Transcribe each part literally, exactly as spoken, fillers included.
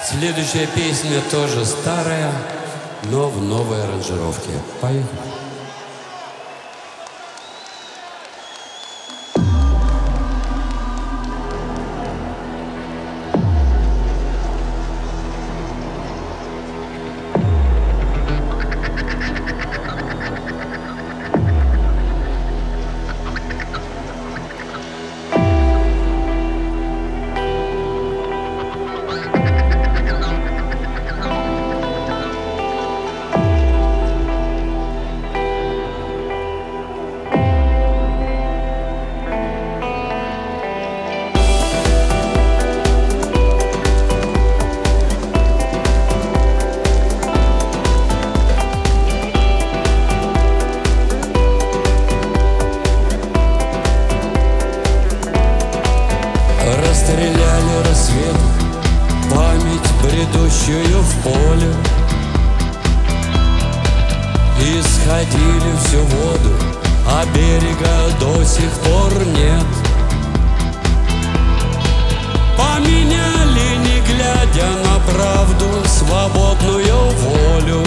Следующая песня тоже старая, но в новой аранжировке. Поехали. Расстреляли рассвет, память, бредущую в поле. Исходили всю воду, а берега до сих пор нет. Поменяли, не глядя на правду, свободную волю.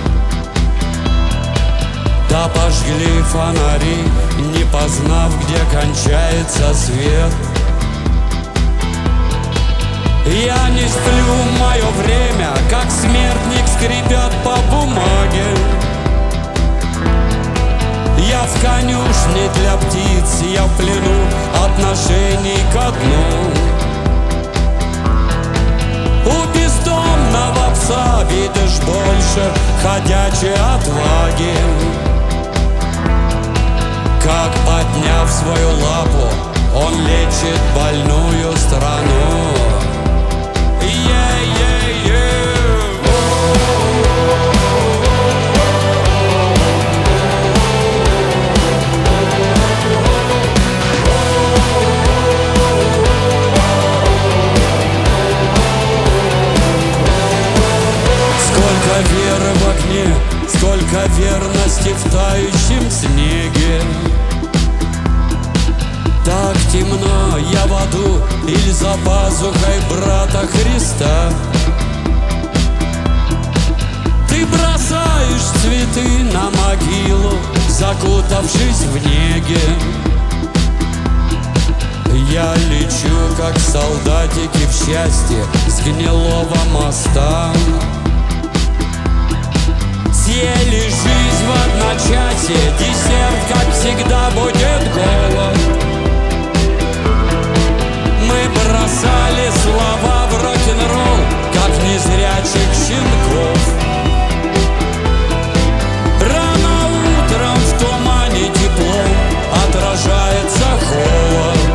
Да пожгли фонари, не познав, где кончается свет. Я не сплю, мое время, как смертник, скрипят по бумаге. Я в конюшне для птиц, я в плену отношений ко дну. У бездомного пса видишь больше ходячей отваги. Как, подняв свою лапу, он лечит больную страну. Веры в огне, столько верности в тающем снеге. Так темно, я в аду или за пазухой брата Христа. Ты бросаешь цветы на могилу, закутавшись в неге. Я лечу, как солдатики в счастье с гнилого моста. Съели жизнь в одночасье, десерт, как всегда, будет голод. Мы бросали слова в рок-н-ролл, как незрячих щенков. Рано утром в тумане теплом отражается холод.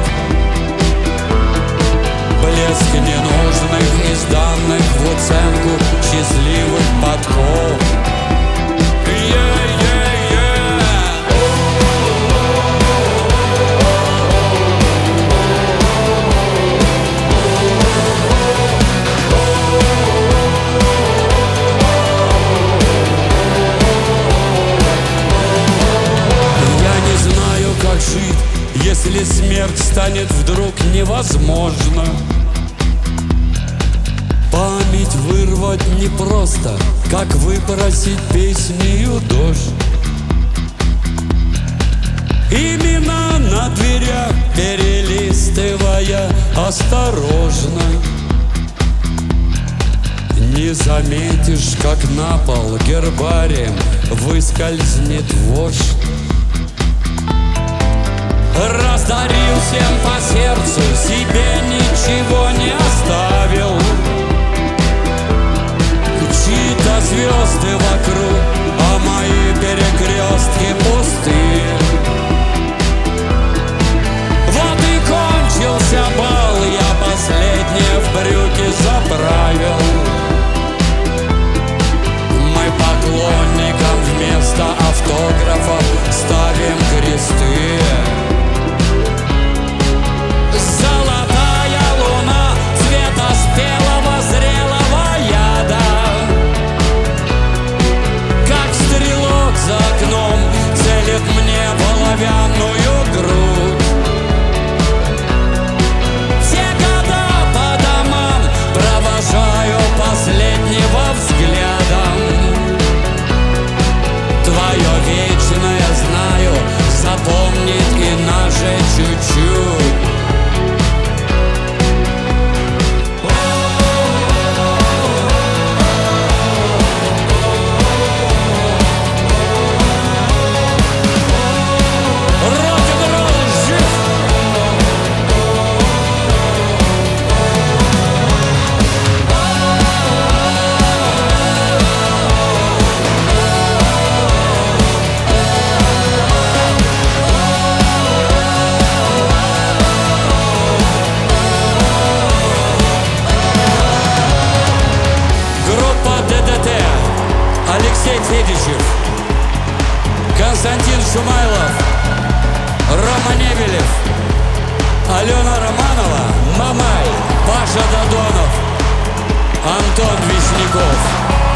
Блеск ненужных изданных в оценку счастливых подков. Если смерть станет вдруг невозможно, память вырвать непросто, как выбросить песнею дождь. Имена на дверях перелистывая осторожно. Не заметишь, как на пол гербарием выскользнет вождь. Раздарил всем по сердцу, себе ничего не оставил. Чьи-то звезды вокруг, а мои перекрестки пустые. Вот и кончился бал, я последнее в брюки заправил. Мы поклонникам вместо автографов ставим кресты. Золотая луна, цвет Шумайлов, Рома Небелев, Алена Романова, Мамай, Паша Додонов, Антон Вишняков.